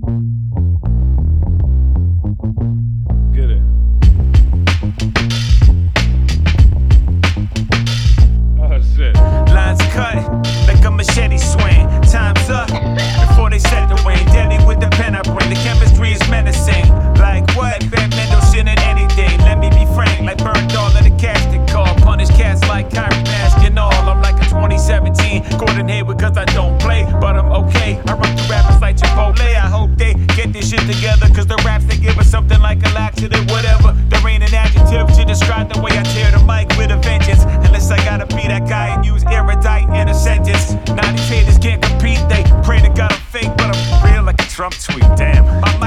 Get it. Oh shit. Lines cut like a machete swing. Time's up before they set the wing. Deadly with the pen I bring. The chemistry is menacing. Like what? Van Mendelsohn and anything. Let me be frank. Like burned all of the casting call. Punish cats like Kyrie Baskin all. I'm like a 2017 Gordon Hayward cause I don't play, but I'm okay. I run through rappers like Chipotle. I hope they get this shit together cause the raps they give us something like a laxative, whatever. There ain't an adjective to describe the way I tear the mic with a vengeance. Unless I gotta be that guy and use erudite in a sentence. Now these haters can't compete. They pray to God I'm fake, but I'm real like a Trump tweet. Damn. My